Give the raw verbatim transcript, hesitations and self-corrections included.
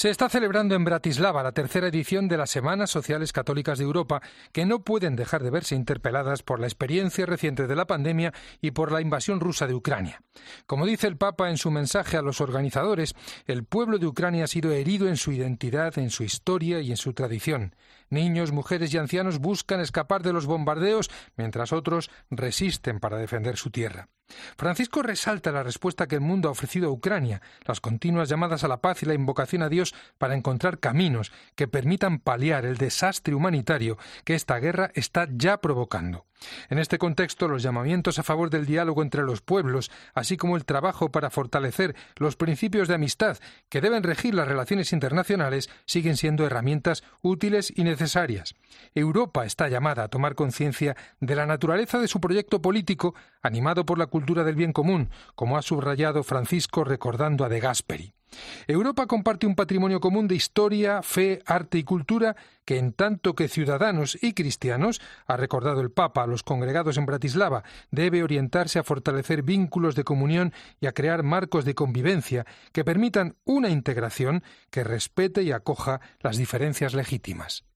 Se está celebrando en Bratislava la tercera edición de las Semanas Sociales Católicas de Europa, que no pueden dejar de verse interpeladas por la experiencia reciente de la pandemia y por la invasión rusa de Ucrania. Como dice el Papa en su mensaje a los organizadores, el pueblo de Ucrania ha sido herido en su identidad, en su historia y en su tradición. Niños, mujeres y ancianos buscan escapar de los bombardeos, mientras otros resisten para defender su tierra. Francisco resalta la respuesta que el mundo ha ofrecido a Ucrania, las continuas llamadas a la paz y la invocación a Dios para encontrar caminos que permitan paliar el desastre humanitario que esta guerra está ya provocando. En este contexto, los llamamientos a favor del diálogo entre los pueblos, así como el trabajo para fortalecer los principios de amistad que deben regir las relaciones internacionales, siguen siendo herramientas útiles y necesarias. Europa está llamada a tomar conciencia de la naturaleza de su proyecto político, animado por la cultura del bien común, como ha subrayado Francisco recordando a De Gasperi. Europa comparte un patrimonio común de historia, fe, arte y cultura que, en tanto que ciudadanos y cristianos, ha recordado el Papa a los congregados en Bratislava, debe orientarse a fortalecer vínculos de comunión y a crear marcos de convivencia que permitan una integración que respete y acoja las diferencias legítimas.